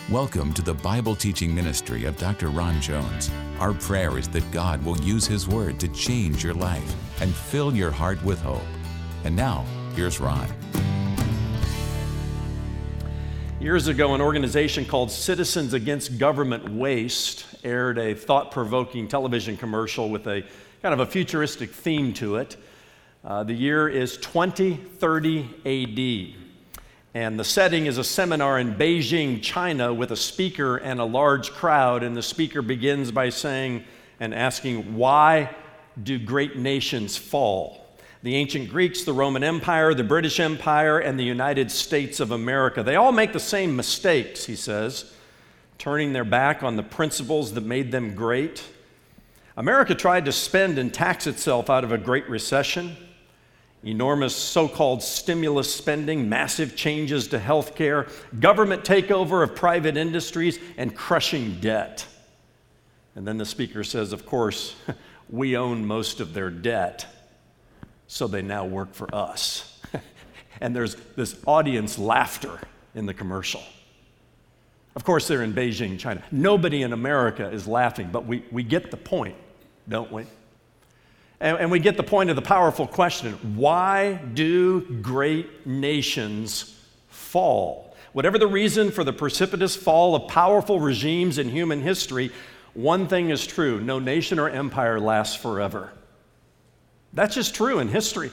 Welcome to the Bible teaching ministry of Dr. Ron Jones. Our prayer is that God will use His Word to change your life and fill your heart with hope. And now, here's Ron. Years ago, an organization called Citizens Against Government Waste aired a thought-provoking television commercial with a kind of a futuristic theme to it. The year is 2030 AD. And the setting is a seminar in Beijing, China, with a speaker and a large crowd. And the speaker begins by saying and asking, why do great nations fall? The ancient Greeks, the Roman Empire, the British Empire, and the United States of America. They all make the same mistakes, he says, turning their back on the principles that made them great. America tried to spend and tax itself out of a Great Recession. Enormous so-called stimulus spending, massive changes to health care, government takeover of private industries, and crushing debt. And then the speaker says, of course, we own most of their debt, so they now work for us. And there's this audience laughter in the commercial. Of course, they're in Beijing, China. Nobody in America is laughing, but we get the point, don't we? And we get the point of the powerful question, why do great nations fall? Whatever the reason for the precipitous fall of powerful regimes in human history, one thing is true, no nation or empire lasts forever. That's just true in history.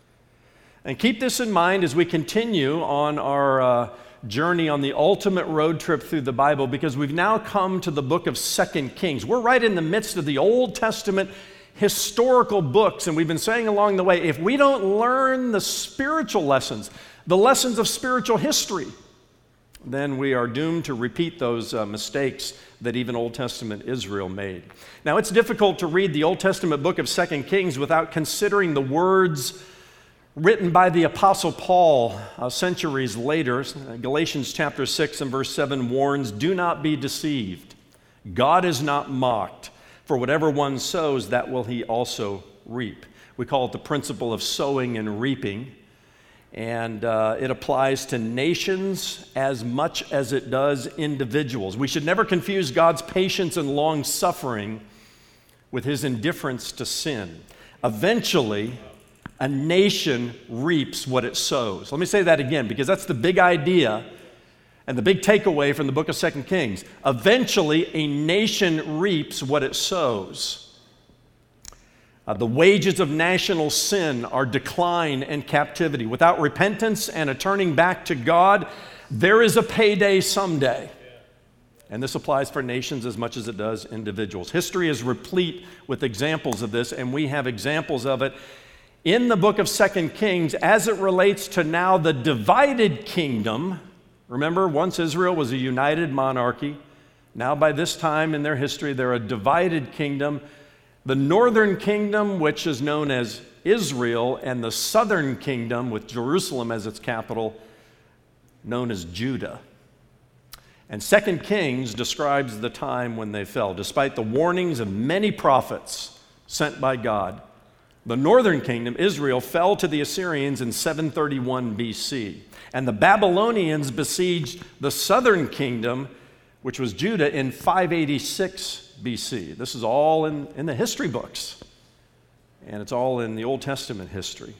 And keep this in mind as we continue on our journey on the ultimate road trip through the Bible, because we've now come to the book of 2 Kings. We're right in the midst of the Old Testament historical books, and we've been saying along the way, if we don't learn the spiritual lessons, the lessons of spiritual history, then we are doomed to repeat those mistakes that even Old Testament Israel made. Now, it's difficult to read the Old Testament book of 2 Kings without considering the words written by the Apostle Paul centuries later. Galatians chapter 6 and verse 7 warns, "Do not be deceived. God is not mocked. For whatever one sows, that will he also reap." We call it the principle of sowing and reaping. And it applies to nations as much as it does individuals. We should never confuse God's patience and long suffering with His indifference to sin. Eventually, a nation reaps what it sows. Let me say that again, because that's the big idea and the big takeaway from the book of 2 Kings. Eventually, a nation reaps what it sows. The wages of national sin are decline and captivity. Without repentance and a turning back to God, there is a payday someday. And this applies for nations as much as it does individuals. History is replete with examples of this, and we have examples of it in the book of 2 Kings as it relates to now the divided kingdom. Remember, once Israel was a united monarchy. Now by this time in their history, they're a divided kingdom. The northern kingdom, which is known as Israel, and the southern kingdom, with Jerusalem as its capital, known as Judah. And 2 Kings describes the time when they fell. Despite the warnings of many prophets sent by God, the northern kingdom, Israel, fell to the Assyrians in 731 BC. And the Babylonians besieged the southern kingdom, which was Judah, in 586 BC. This is all in the history books, and it's all in the Old Testament history.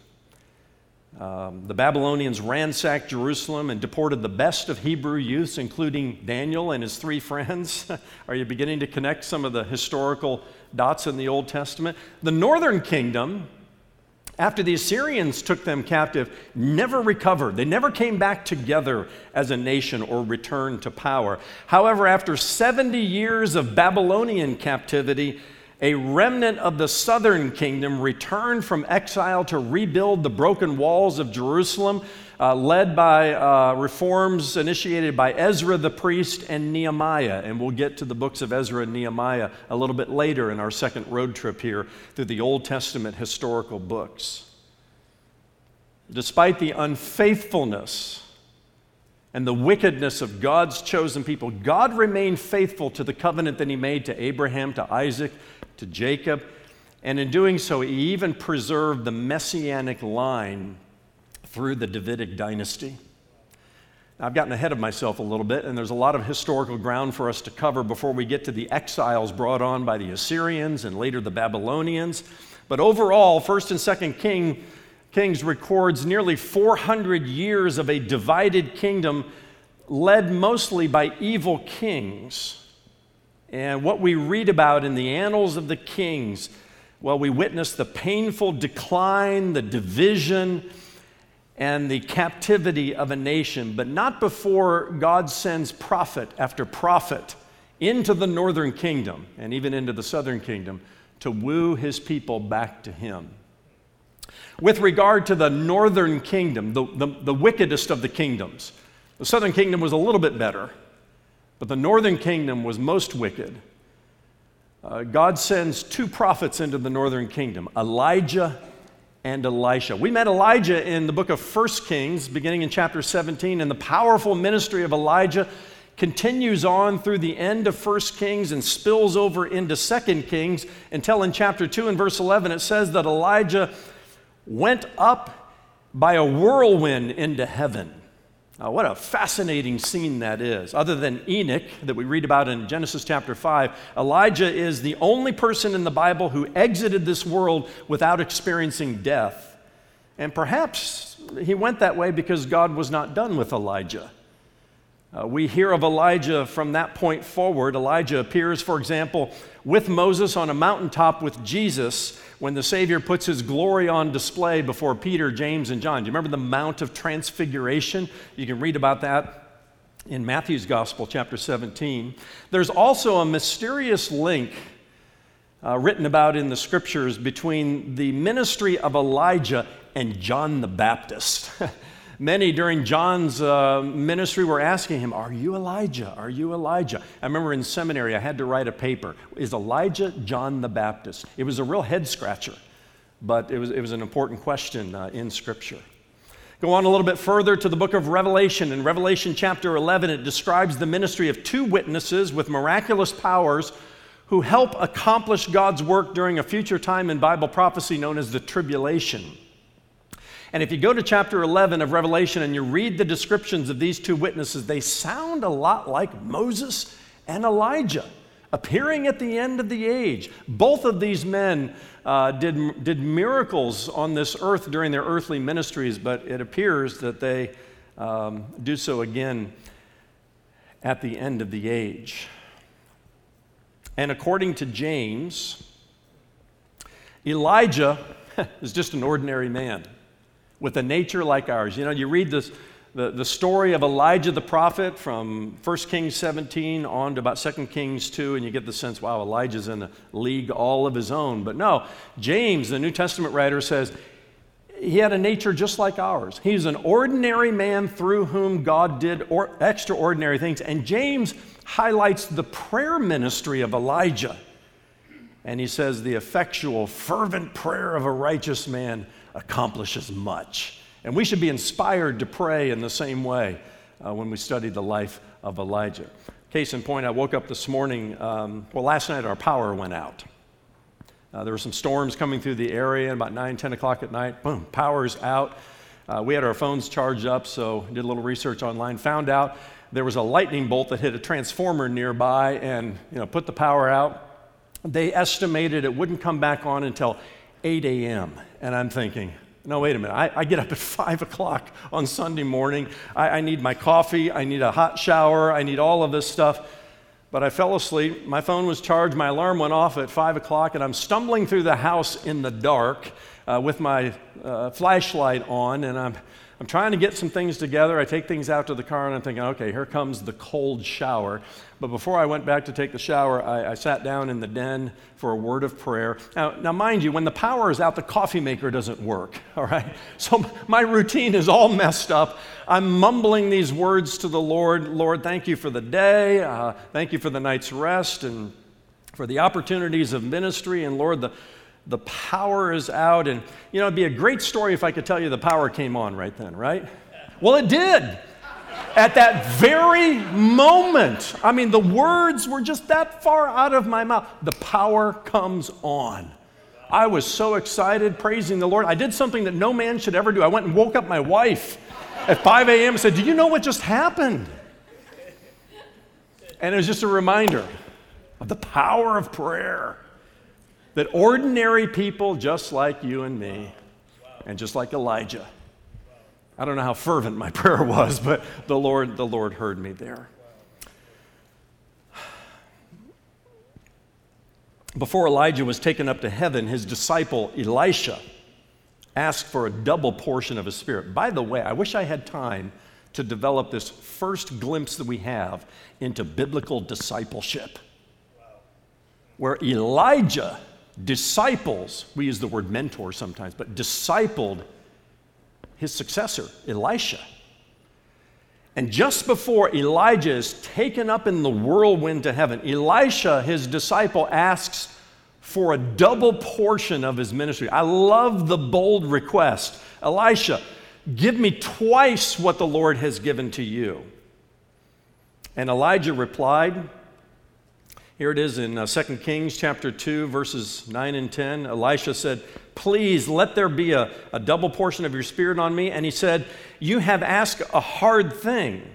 The Babylonians ransacked Jerusalem and deported the best of Hebrew youths, including Daniel and his 3 friends. Are you beginning to connect some of the historical dots in the Old Testament? The northern kingdom, after the Assyrians took them captive, never recovered. They never came back together as a nation or returned to power. However, after 70 years of Babylonian captivity, a remnant of the southern kingdom returned from exile to rebuild the broken walls of Jerusalem, led by reforms initiated by Ezra the priest and Nehemiah. And we'll get to the books of Ezra and Nehemiah a little bit later in our second road trip here through the Old Testament historical books. Despite the unfaithfulness and the wickedness of God's chosen people, God remained faithful to the covenant that He made to Abraham, to Isaac, to Jacob, and in doing so, He even preserved the messianic line through the Davidic dynasty. I've gotten ahead of myself a little bit, and there's a lot of historical ground for us to cover before we get to the exiles brought on by the Assyrians and later the Babylonians. But overall, 1st and 2nd Kings records nearly 400 years of a divided kingdom led mostly by evil kings. And what we read about in the annals of the kings, well, we witness the painful decline, the division, and the captivity of a nation, but not before God sends prophet after prophet into the northern kingdom and even into the southern kingdom to woo his people back to him. With regard to the northern kingdom, the wickedest of the kingdoms, the southern kingdom was a little bit better, but the northern kingdom was most wicked. God sends two prophets into the northern kingdom, Elijah and Elisha. We met Elijah in the book of 1 Kings, beginning in chapter 17, and the powerful ministry of Elijah continues on through the end of 1 Kings and spills over into 2 Kings until in chapter 2 and verse 11 it says that Elijah went up by a whirlwind into heaven. What a fascinating scene that is. Other than Enoch that we read about in Genesis chapter 5, Elijah is the only person in the Bible who exited this world without experiencing death. And perhaps he went that way because God was not done with Elijah. We hear of Elijah from that point forward. Elijah appears, for example, with Moses on a mountaintop with Jesus when the Savior puts his glory on display before Peter, James, and John. Do you remember the Mount of Transfiguration? You can read about that in Matthew's Gospel, chapter 17. There's also a mysterious link written about in the Scriptures between the ministry of Elijah and John the Baptist. Many during John's ministry were asking him, "Are you Elijah? Are you Elijah?" I remember in seminary I had to write a paper. Is Elijah John the Baptist? It was a real head scratcher, but it was an important question in Scripture. Go on a little bit further to the book of Revelation. In Revelation chapter 11, it describes the ministry of two witnesses with miraculous powers who help accomplish God's work during a future time in Bible prophecy known as the tribulation. And if you go to chapter 11 of Revelation and you read the descriptions of these two witnesses, they sound a lot like Moses and Elijah appearing at the end of the age. Both of these men did miracles on this earth during their earthly ministries, but it appears that they do so again at the end of the age. And according to James, Elijah is just an ordinary man with a nature like ours. You know, you read the story of Elijah the prophet from 1 Kings 17 on to about 2 Kings 2, and you get the sense, wow, Elijah's in a league all of his own. But no, James, the New Testament writer, says he had a nature just like ours. He's an ordinary man through whom God did extraordinary things. And James highlights the prayer ministry of Elijah. And he says, the effectual, fervent prayer of a righteous man accomplishes much. And we should be inspired to pray in the same way when we study the life of Elijah. Case in point, I woke up this morning, last night our power went out. There were some storms coming through the area, and about 9, 10 o'clock at night, boom, power's out. We had our phones charged up, so did a little research online, found out there was a lightning bolt that hit a transformer nearby and put the power out. They estimated it wouldn't come back on until 8 a.m. And I'm thinking, no, wait a minute. I get up at 5 o'clock on Sunday morning. I need my coffee. I need a hot shower. I need all of this stuff. But I fell asleep. My phone was charged. My alarm went off at 5 o'clock, and I'm stumbling through the house in the dark with my flashlight on, and I'm trying to get some things together. I take things out to the car, and I'm thinking, okay, here comes the cold shower. But before I went back to take the shower, I sat down in the den for a word of prayer. Now, mind you, when the power is out, the coffee maker doesn't work, all right? So my routine is all messed up. I'm mumbling these words to the Lord. Lord, thank you for the day. Thank you for the night's rest and for the opportunities of ministry. And Lord, the power is out. And, it'd be a great story if I could tell you the power came on right then, right? Well, it did. At that very moment, the words were just that far out of my mouth. The power comes on. I was so excited, praising the Lord. I did something that no man should ever do. I went and woke up my wife. at 5 a.m. and said, do you know what just happened? And it was just a reminder of the power of prayer, that ordinary people just like you and me, and just like Elijah, I don't know how fervent my prayer was, but the Lord heard me there. Before Elijah was taken up to heaven, his disciple Elisha asked for a double portion of his spirit. By the way, I wish I had time to develop this first glimpse that we have into biblical discipleship, where Elijah disciples, we use the word mentor sometimes, but discipled his successor, Elisha. And just before Elijah is taken up in the whirlwind to heaven, Elisha, his disciple, asks for a double portion of his ministry. I love the bold request. Elisha, give me twice what the Lord has given to you. And Elijah replied, here it is in 2 Kings chapter 2, verses 9 and 10. Elisha said, please let there be a double portion of your spirit on me. And he said, you have asked a hard thing.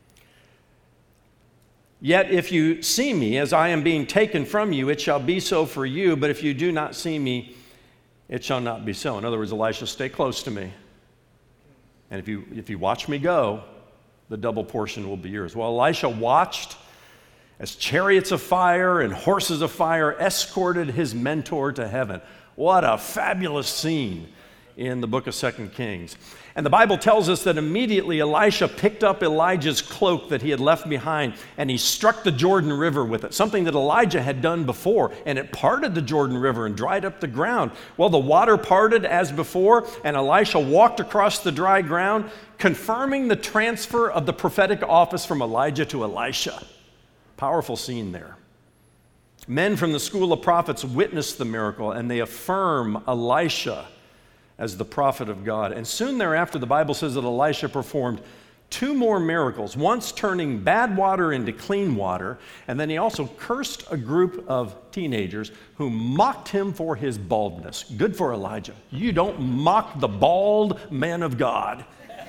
Yet if you see me as I am being taken from you, it shall be so for you. But if you do not see me, it shall not be so. In other words, Elisha, stay close to me. And if you watch me go, the double portion will be yours. Well, Elisha watched as chariots of fire and horses of fire escorted his mentor to heaven. What a fabulous scene in the book of 2 Kings. And the Bible tells us that immediately Elisha picked up Elijah's cloak that he had left behind, and he struck the Jordan River with it, something that Elijah had done before, and it parted the Jordan River and dried up the ground. Well, the water parted as before, and Elisha walked across the dry ground, confirming the transfer of the prophetic office from Elijah to Elisha. Powerful scene there. Men from the school of prophets witnessed the miracle, and they affirm Elisha as the prophet of God. And soon thereafter, the Bible says that Elisha performed 2 more miracles, once turning bad water into clean water, and then he also cursed a group of teenagers who mocked him for his baldness. Good for Elijah. You don't mock the bald man of God.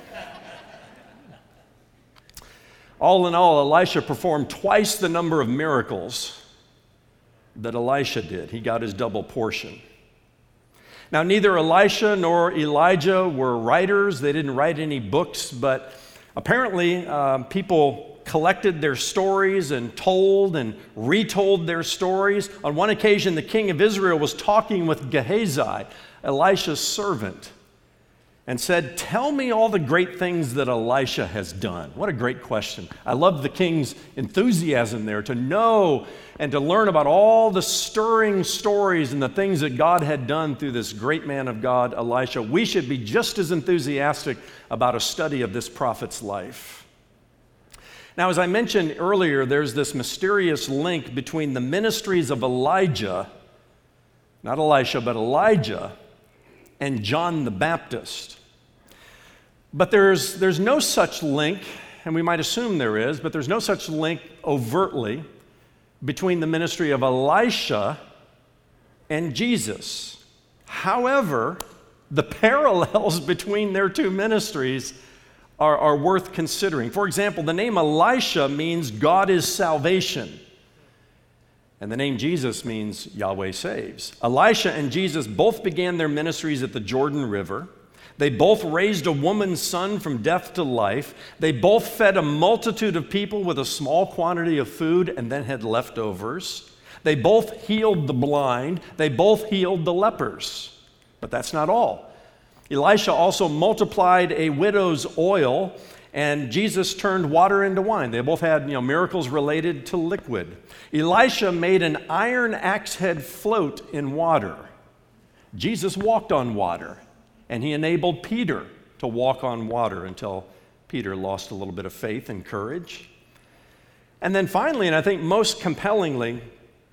All in all, Elisha performed twice the number of miracles that Elisha did. He got his double portion. Now, neither Elisha nor Elijah were writers. They didn't write any books, but apparently people collected their stories and told and retold their stories. On one occasion, the king of Israel was talking with Gehazi, Elisha's servant, and said, tell me all the great things that Elisha has done. What a great question. I love the king's enthusiasm there to know and to learn about all the stirring stories and the things that God had done through this great man of God, Elisha. We should be just as enthusiastic about a study of this prophet's life. Now, as I mentioned earlier, there's this mysterious link between the ministries of Elijah, not Elisha, but Elijah, and John the Baptist. But there's no such link, and we might assume there is, but there's no such link overtly between the ministry of Elisha and Jesus. However, the parallels between their two ministries are worth considering. For example, the name Elisha means God is salvation. And the name Jesus means Yahweh saves. Elisha and Jesus both began their ministries at the Jordan River. They both raised a woman's son from death to life. They both fed a multitude of people with a small quantity of food and then had leftovers. They both healed the blind. They both healed the lepers. But that's not all. Elisha also multiplied a widow's oil, and Jesus turned water into wine. They both had, miracles related to liquid. Elisha made an iron axe head float in water. Jesus walked on water, and he enabled Peter to walk on water until Peter lost a little bit of faith and courage. And then finally, and I think most compellingly,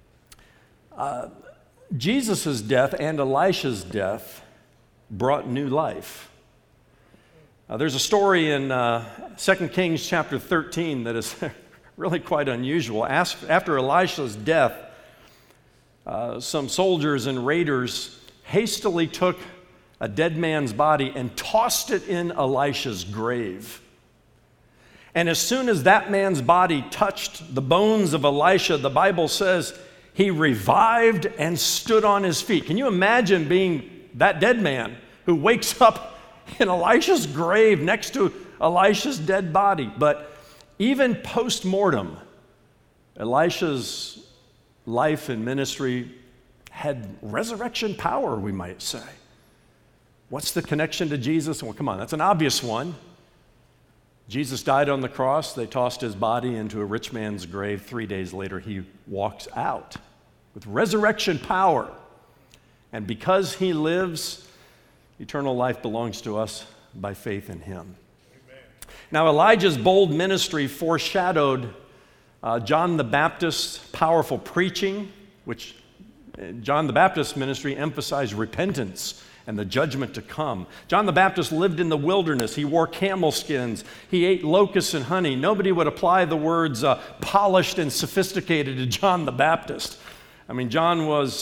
Jesus' death and Elisha's death brought new life. There's a story in 2 Kings chapter 13 that is really quite unusual. After Elisha's death, some soldiers and raiders hastily took a dead man's body, and tossed it in Elisha's grave. And as soon as that man's body touched the bones of Elisha, the Bible says he revived and stood on his feet. Can you imagine being that dead man who wakes up in Elisha's grave next to Elisha's dead body? But even post-mortem, Elisha's life and ministry had resurrection power, we might say. What's the connection to Jesus? Well, come on, that's an obvious one. Jesus died on the cross. They tossed his body into a rich man's grave. 3 days later, he walks out with resurrection power. And because he lives, eternal life belongs to us by faith in him. Amen. Now, Elijah's bold ministry foreshadowed John the Baptist's powerful preaching, which John the Baptist's ministry emphasized repentance and the judgment to come. John the Baptist lived in the wilderness. He wore camel skins. He ate locusts and honey. Nobody would apply the words polished and sophisticated to John the Baptist. I mean, John was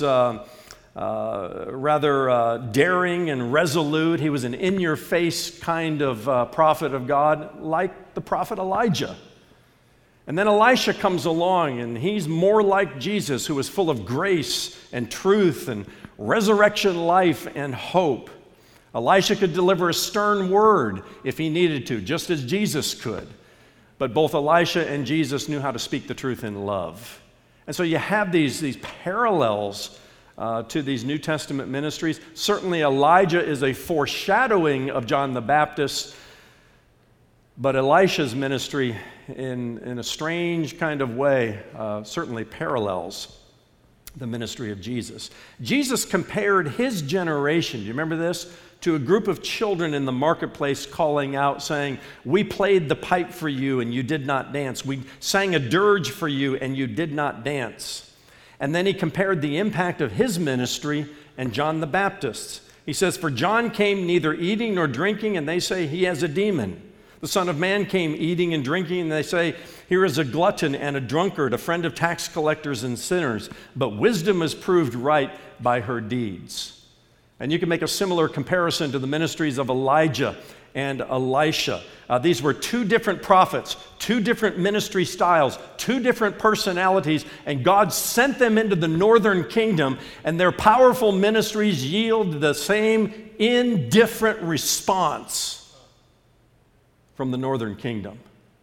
rather daring and resolute. He was an in-your-face kind of prophet of God, like the prophet Elijah. And then Elisha comes along, and he's more like Jesus, who was full of grace and truth and resurrection life and hope. Elisha could deliver a stern word if he needed to, just as Jesus could. But both Elisha and Jesus knew how to speak the truth in love. And so you have these parallels to these New Testament ministries. Certainly Elijah is a foreshadowing of John the Baptist, but Elisha's ministry in a strange kind of way certainly parallels the ministry of Jesus. Jesus compared his generation, do you remember this? To a group of children in the marketplace calling out, saying, "We played the pipe for you and you did not dance. We sang a dirge for you and you did not dance." And then he compared the impact of his ministry and John the Baptist's. He says, "For John came neither eating nor drinking, and they say he has a demon. The Son of Man came eating and drinking, and they say, here is a glutton and a drunkard, a friend of tax collectors and sinners. But wisdom is proved right by her deeds." And you can make a similar comparison to the ministries of Elijah and Elisha. These were two different prophets, two different ministry styles, two different personalities, and God sent them into the northern kingdom, and their powerful ministries yield the same indifferent response from the northern kingdom.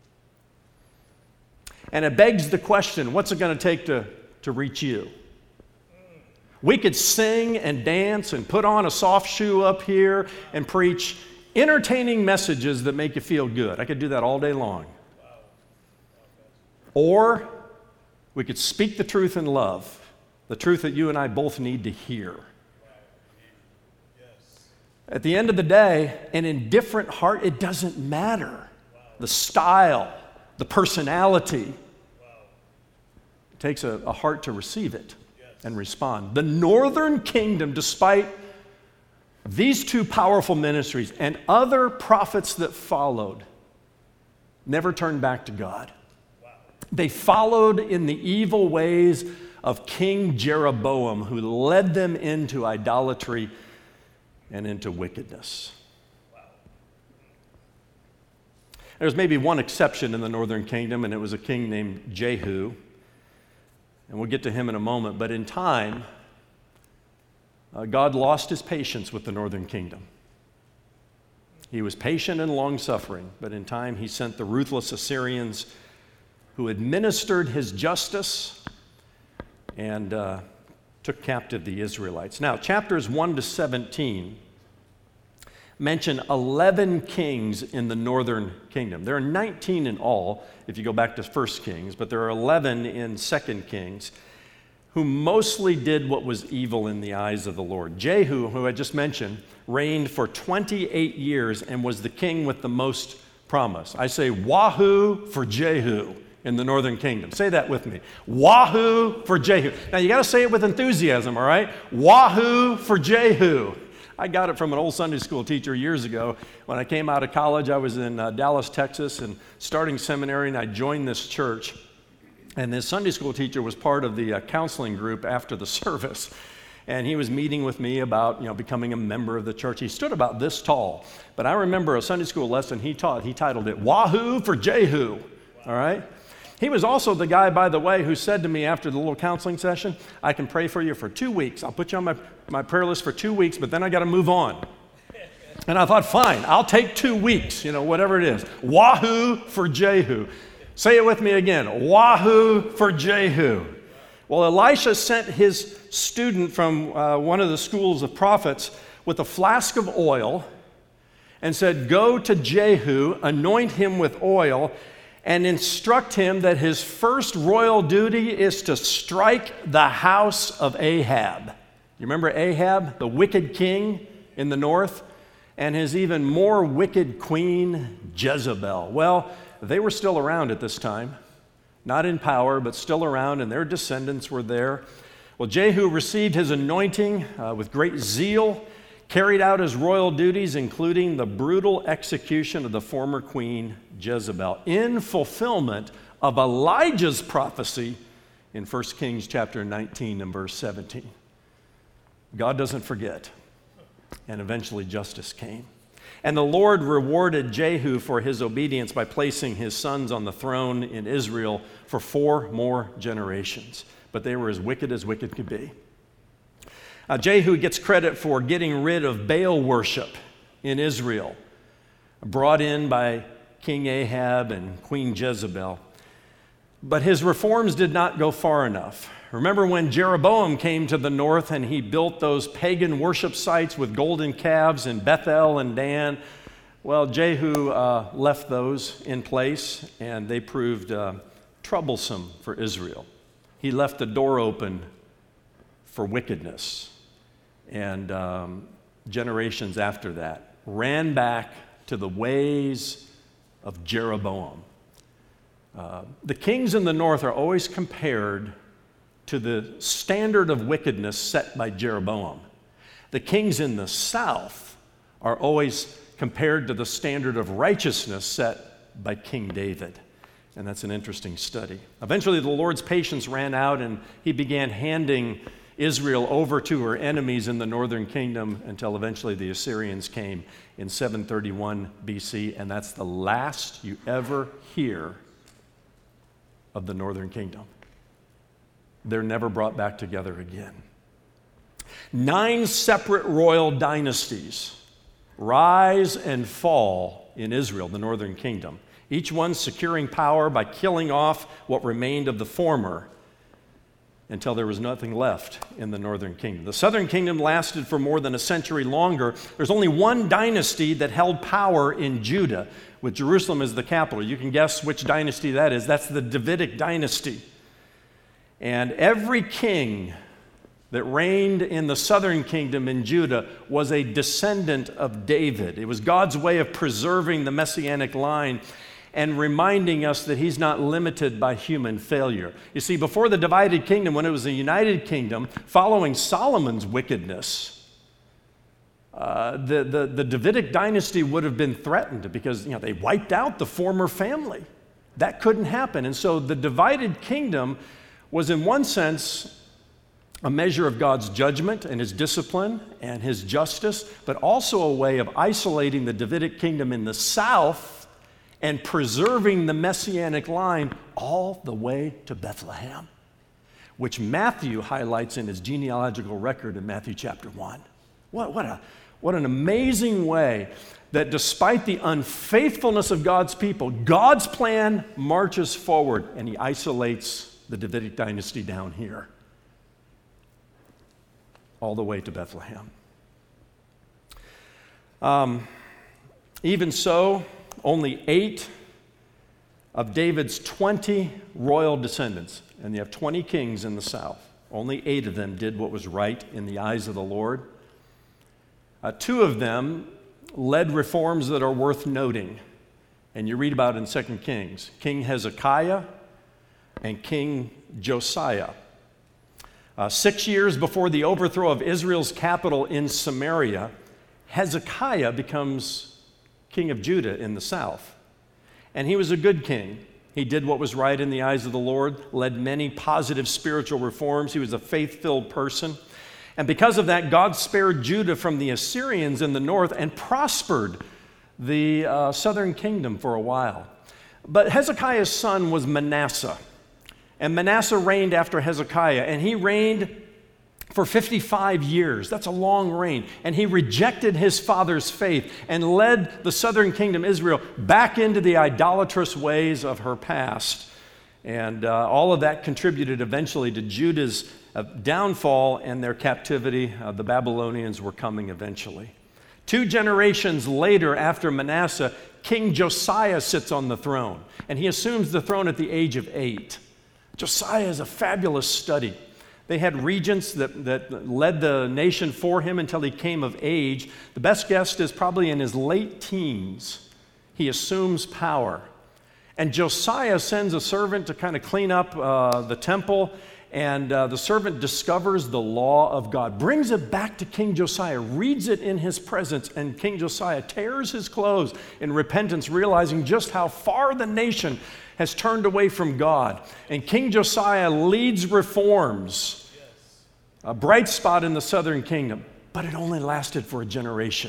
And it begs the question, what's it going to take to reach you? We could sing and dance and put on a soft shoe up here and preach entertaining messages that make you feel good. I could do that all day long. Or we could speak the truth in love, the truth that you and I both need to hear. At the end of the day, an indifferent heart, it doesn't matter. The style, the personality. It takes a heart to receive it and respond. The northern kingdom, despite these two powerful ministries and other prophets that followed, never turned back to God. They followed in the evil ways of King Jeroboam, who led them into idolatry and into wickedness. There's maybe one exception in the northern kingdom, and it was a king named Jehu. And we'll get to him in a moment. But in time, God lost his patience with the northern kingdom. He was patient and long-suffering, but in time he sent the ruthless Assyrians who administered his justice and took captive the Israelites. Now, chapters 1 to 17 mention 11 kings in the northern kingdom. There are 19 in all, if you go back to 1 Kings, but there are 11 in 2 Kings, who mostly did what was evil in the eyes of the Lord. Jehu, who I just mentioned, reigned for 28 years and was the king with the most promise. I say, wahoo for Jehu in the northern kingdom. Say that with me. Wahoo for Jehu. Now, you got to say it with enthusiasm, all right? Wahoo for Jehu. I got it from an old Sunday school teacher years ago. When I came out of college, I was in Dallas, Texas, and starting seminary, and I joined this church. And this Sunday school teacher was part of the counseling group after the service. And he was meeting with me about, becoming a member of the church. He stood about this tall. But I remember a Sunday school lesson he taught. He titled it, Wahoo for Jehu. All right? He was also the guy, by the way, who said to me after the little counseling session, I can pray for you for 2 weeks. I'll put you on my prayer list for 2 weeks, but then I got to move on. And I thought, fine, I'll take 2 weeks, whatever it is. Wahoo for Jehu. Say it with me again. Wahoo for Jehu. Well, Elisha sent his student from one of the schools of prophets with a flask of oil and said, go to Jehu, anoint him with oil, and instruct him that his first royal duty is to strike the house of Ahab. You remember Ahab, the wicked king in the north, and his even more wicked queen, Jezebel? Well, they were still around at this time. Not in power, but still around, and their descendants were there. Well, Jehu received his anointing with great zeal, carried out his royal duties, including the brutal execution of the former queen, Jezebel, in fulfillment of Elijah's prophecy in 1 Kings chapter 19 and verse 17. God doesn't forget, and eventually justice came. And the Lord rewarded Jehu for his obedience by placing his sons on the throne in Israel for 4 more generations. But they were as wicked could be. Jehu gets credit for getting rid of Baal worship in Israel, brought in by King Ahab and Queen Jezebel. But his reforms did not go far enough. Remember when Jeroboam came to the north and he built those pagan worship sites with golden calves in Bethel and Dan? Well, Jehu left those in place, and they proved troublesome for Israel. He left the door open for wickedness. And generations after that ran back to the ways of Jeroboam. The kings in the north are always compared to the standard of wickedness set by Jeroboam. The kings in the south are always compared to the standard of righteousness set by King David. And that's an interesting study. Eventually, the Lord's patience ran out, and he began handing Israel over to her enemies in the northern kingdom until eventually the Assyrians came in 731 BC, and that's the last you ever hear of the northern kingdom. They're never brought back together again. 9 separate royal dynasties rise and fall in Israel, the northern kingdom, each one securing power by killing off what remained of the former until there was nothing left in the northern kingdom. The southern kingdom lasted for more than a century longer. There's only one dynasty that held power in Judah, with Jerusalem as the capital. You can guess which dynasty that is. That's the Davidic dynasty. And every king that reigned in the southern kingdom in Judah was a descendant of David. It was God's way of preserving the messianic line and reminding us that he's not limited by human failure. You see, before the divided kingdom, when it was a united kingdom, following Solomon's wickedness, the Davidic dynasty would have been threatened because they wiped out the former family. That couldn't happen. And so the divided kingdom was in one sense a measure of God's judgment and his discipline and his justice, but also a way of isolating the Davidic kingdom in the south and preserving the messianic line all the way to Bethlehem, which Matthew highlights in his genealogical record in Matthew chapter 1. What an amazing way that despite the unfaithfulness of God's people, God's plan marches forward and he isolates the Davidic dynasty down here, all the way to Bethlehem. Even so, only 8 of David's 20 royal descendants, and you have 20 kings in the south, only 8 of them did what was right in the eyes of the Lord. 2 of them led reforms that are worth noting, and you read about in 2 Kings, King Hezekiah and King Josiah. 6 years before the overthrow of Israel's capital in Samaria, Hezekiah becomes king of Judah in the south. And he was a good king. He did what was right in the eyes of the Lord, led many positive spiritual reforms. He was a faith-filled person. And because of that, God spared Judah from the Assyrians in the north and prospered the southern kingdom for a while. But Hezekiah's son was Manasseh. And Manasseh reigned after Hezekiah, and he reigned for 55 years. That's a long reign. And he rejected his father's faith and led the southern kingdom, Israel, back into the idolatrous ways of her past. And all of that contributed eventually to Judah's downfall and their captivity. The Babylonians were coming eventually. 2 generations later, after Manasseh, King Josiah sits on the throne, and he assumes the throne at the age of 8. Josiah is a fabulous study. They had regents that led the nation for him until he came of age. The best guess is probably in his late teens, he assumes power. And Josiah sends a servant to kind of clean up the temple, and the servant discovers the law of God, brings it back to King Josiah, reads it in his presence, and King Josiah tears his clothes in repentance, realizing just how far the nation has turned away from God. And King Josiah leads reforms, a bright spot in the southern kingdom, but it only lasted for a generation.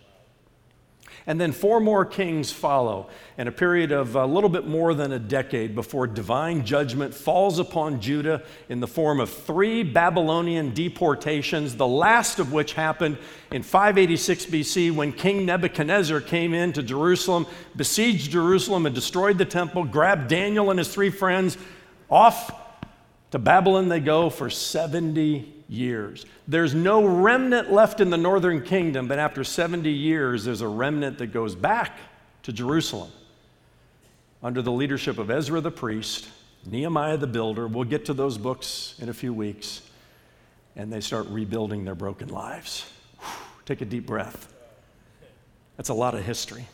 And then 4 more kings follow, and a period of a little bit more than a decade before divine judgment falls upon Judah in the form of 3 Babylonian deportations, the last of which happened in 586 BC when King Nebuchadnezzar came into Jerusalem, besieged Jerusalem and destroyed the temple, grabbed Daniel and his 3 friends. Off to Babylon they go for 70 years. There's no remnant left in the northern kingdom, but after 70 years, there's a remnant that goes back to Jerusalem under the leadership of Ezra the priest, Nehemiah the builder. We'll get to those books in a few weeks, and they start rebuilding their broken lives. Take a deep breath. That's a lot of history.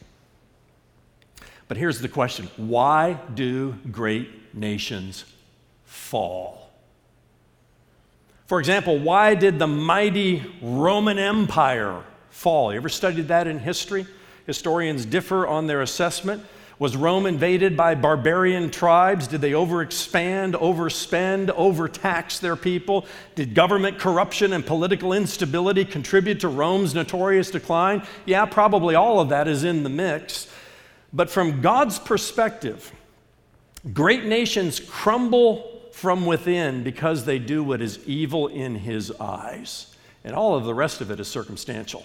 But here's the question: why do great nations fall? For example, why did the mighty Roman Empire fall? You ever studied that in history? Historians differ on their assessment. Was Rome invaded by barbarian tribes? Did they overexpand, overspend, overtax their people? Did government corruption and political instability contribute to Rome's notorious decline? Yeah, probably all of that is in the mix. But from God's perspective, great nations crumble from within because they do what is evil in his eyes. And all of the rest of it is circumstantial.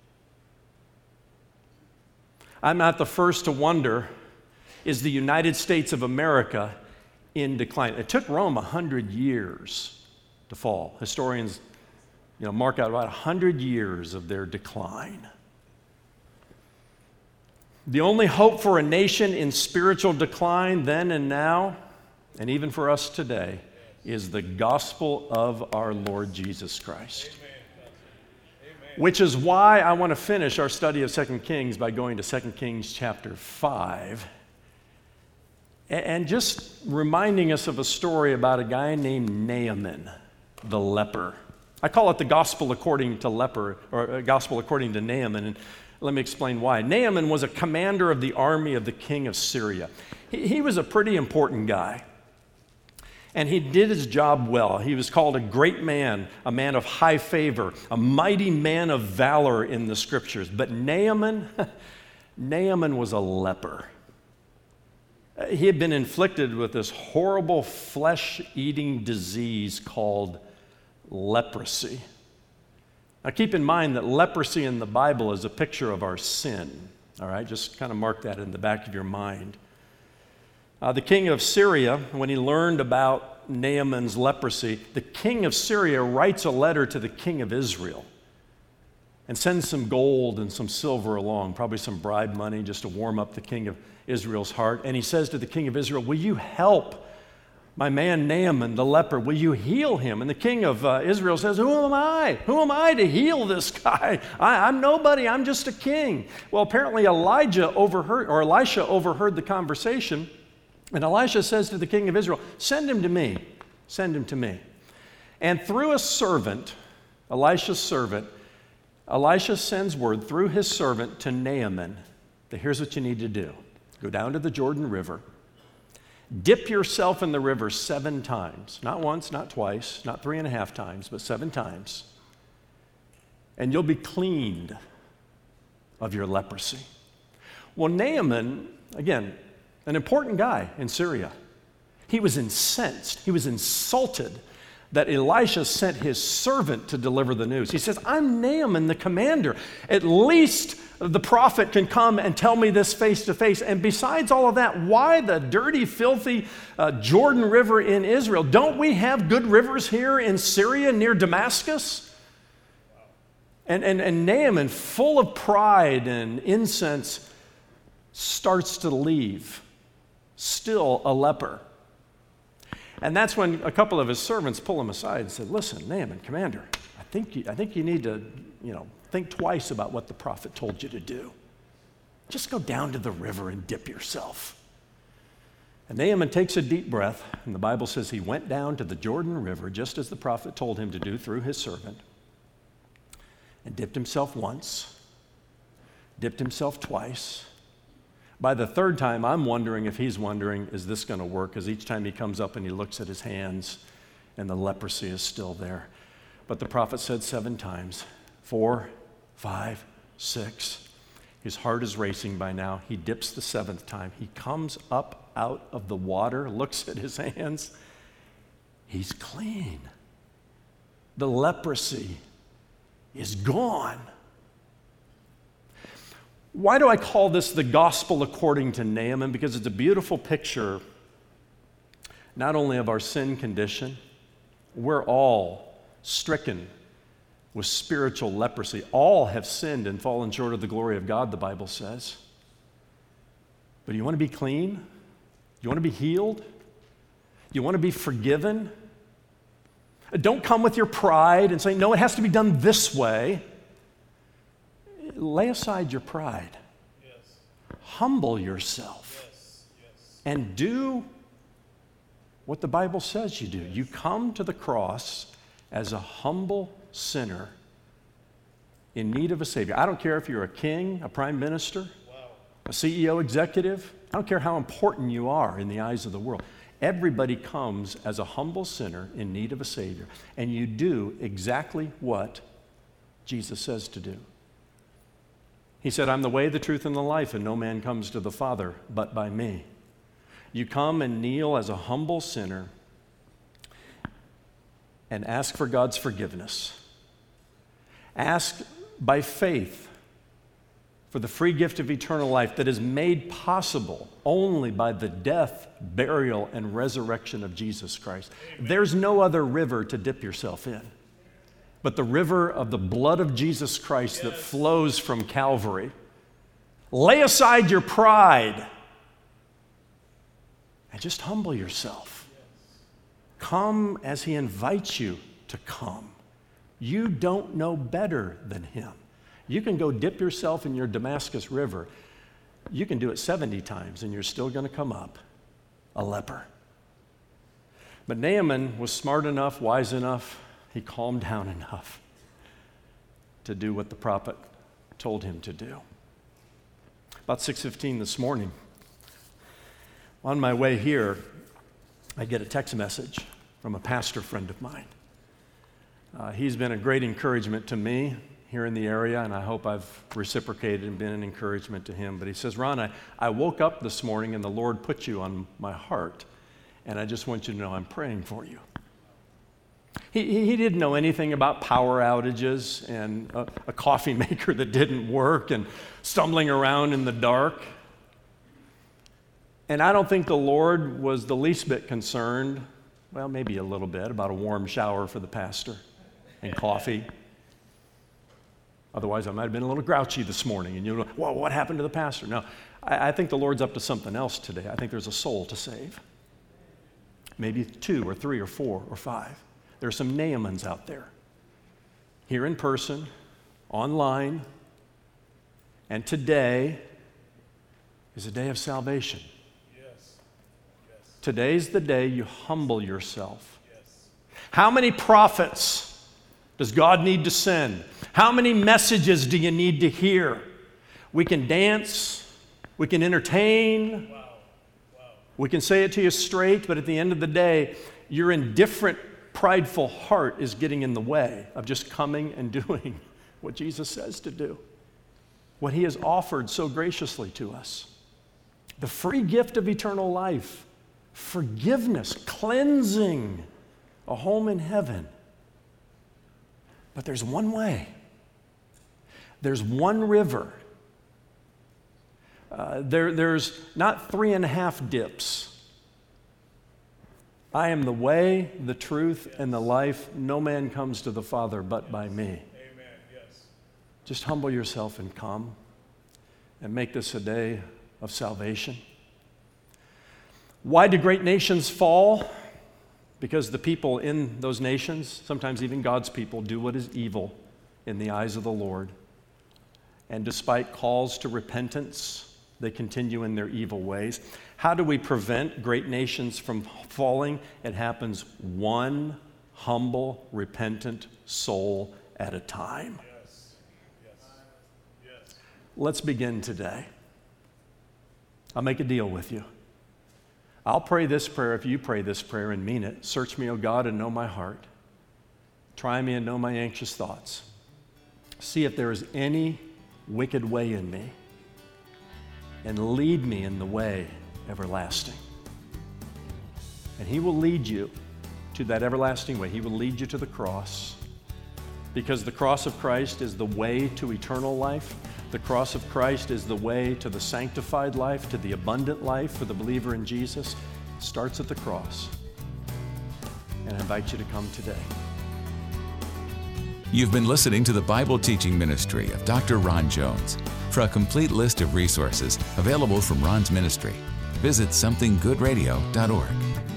I'm not the first to wonder, is the United States of America in decline? It took Rome 100 years to fall. Historians, mark out about 100 years of their decline. The only hope for a nation in spiritual decline then and now, and even for us today, is the gospel of our Lord Jesus Christ. Amen. Which is why I want to finish our study of 2 Kings by going to 2 Kings chapter 5 and just reminding us of a story about a guy named Naaman, the leper. I call it the gospel according to gospel according to Naaman, and let me explain why. Naaman was a commander of the army of the king of Syria. He was a pretty important guy. And he did his job well. He was called a great man, a man of high favor, a mighty man of valor in the scriptures. But Naaman was a leper. He had been inflicted with this horrible flesh-eating disease called leprosy. Now keep in mind that leprosy in the Bible is a picture of our sin. All right, just kind of mark that in the back of your mind. The king of Syria, when he learned about Naaman's leprosy, the king of Syria writes a letter to the king of Israel and sends some gold and some silver along, probably some bribe money just to warm up the king of Israel's heart. And he says to the king of Israel, will you help my man Naaman, the leper? Will you heal him? And the king of Israel says, who am I? Who am I to heal this guy? I'm nobody. I'm just a king. Well, apparently Elisha overheard the conversation. And Elisha says to the king of Israel, send him to me. Send him to me. And through a servant, Elisha's servant, Elisha sends word through his servant to Naaman that here's what you need to do. Go down to the Jordan River. Dip yourself in the river 7 times. Not once, not twice, not 3.5 times, but 7 times. and you'll be cleaned of your leprosy. Well, Naaman, again, an important guy in Syria. He was incensed. He was insulted that Elisha sent his servant to deliver the news. He says, I'm Naaman, the commander. At least the prophet can come and tell me this face to face. And besides all of that, why the dirty, filthy Jordan River in Israel? Don't we have good rivers here in Syria near Damascus? And Naaman, full of pride and incense, starts to leave, still a leper. And that's when a couple of his servants pull him aside and said, listen, Naaman, commander, I think you need to, think twice about what the prophet told you to do. Just go down to the river and dip yourself. And Naaman takes a deep breath, and the Bible says he went down to the Jordan River just as the prophet told him to do through his servant, and dipped himself once, dipped himself twice. By the third time, I'm wondering if he's wondering, is this going to work? Because each time he comes up and he looks at his hands, and the leprosy is still there. But the prophet said 7 times, 4, 5, 6. His heart is racing by now. He dips the 7th time. He comes up out of the water, looks at his hands. He's clean. The leprosy is gone. Why do I call this the gospel according to Naaman? Because it's a beautiful picture, not only of our sin condition, we're all stricken with spiritual leprosy. All have sinned and fallen short of the glory of God, the Bible says. But you want to be clean? You want to be healed? You want to be forgiven? Don't come with your pride and say, no, it has to be done this way. Lay aside your pride. Yes. Humble yourself. Yes. And do what the Bible says you do. You come to the cross as a humble sinner in need of a Savior. I don't care if you're a king, a prime minister, a CEO executive. I don't care how important you are in the eyes of the world. Everybody comes as a humble sinner in need of a Savior. And you do exactly what Jesus says to do. He said, I'm the way, the truth, and the life, and no man comes to the Father but by me. You come and kneel as a humble sinner and ask for God's forgiveness. Ask by faith for the free gift of eternal life that is made possible only by the death, burial, and resurrection of Jesus Christ. There's no other river to dip yourself in but the river of the blood of Jesus Christ that flows from Calvary. Lay aside your pride and just humble yourself. Come as he invites you to come. You don't know better than him. You can go dip yourself in your Damascus River. You can do it 70 times and you're still going to come up a leper. But Naaman was smart enough, wise enough, he calmed down enough to do what the prophet told him to do. About 6:15 this morning, on my way here, I get a text message from a pastor friend of mine. He's been a great encouragement to me here in the area, and I hope I've reciprocated and been an encouragement to him. But he says, Ron, I woke up this morning and the Lord put you on my heart, and I just want you to know I'm praying for you. He didn't know anything about power outages and a coffee maker that didn't work and stumbling around in the dark. And I don't think the Lord was the least bit concerned, well, maybe a little bit, about a warm shower for the pastor and coffee. Otherwise, I might have been a little grouchy this morning, and you'll go, well, what happened to the pastor? No, I think the Lord's up to something else today. I think there's a soul to save. Maybe 2 or 3 or 4 or 5. There are some Naamans out there, here in person, online, and today is a day of salvation. Yes. Today's the day you humble yourself. Yes. How many prophets does God need to send? How many messages do you need to hear? We can dance, we can entertain, we can say it to you straight, but at the end of the day, your indifferent, prideful heart is getting in the way of just coming and doing what Jesus says to do, what he has offered so graciously to us. The free gift of eternal life, forgiveness, cleansing, a home in heaven. But there's one way. There's one river. There's not 3.5 dips. I am the way, the truth, and the life. No man comes to the Father but by me. Amen. Yes. Just humble yourself and come and make this a day of salvation. Why do great nations fall? Because the people in those nations, sometimes even God's people, do what is evil in the eyes of the Lord. And despite calls to repentance, they continue in their evil ways. How do we prevent great nations from falling? It happens one humble, repentant soul at a time. Yes. Yes. Yes. Let's begin today. I'll make a deal with you. I'll pray this prayer if you pray this prayer and mean it. Search me, O God, and know my heart. Try me and know my anxious thoughts. See if there is any wicked way in me, and lead me in the way everlasting. And he will lead you to that everlasting way. He will lead you to the cross, because the cross of Christ is the way to eternal life. The cross of Christ is the way to the sanctified life, to the abundant life for the believer in Jesus. It starts at the cross. And I invite you to come today. You've been listening to the Bible teaching ministry of Dr. Ron Jones. For a complete list of resources available from Ron's ministry, visit somethinggoodradio.org.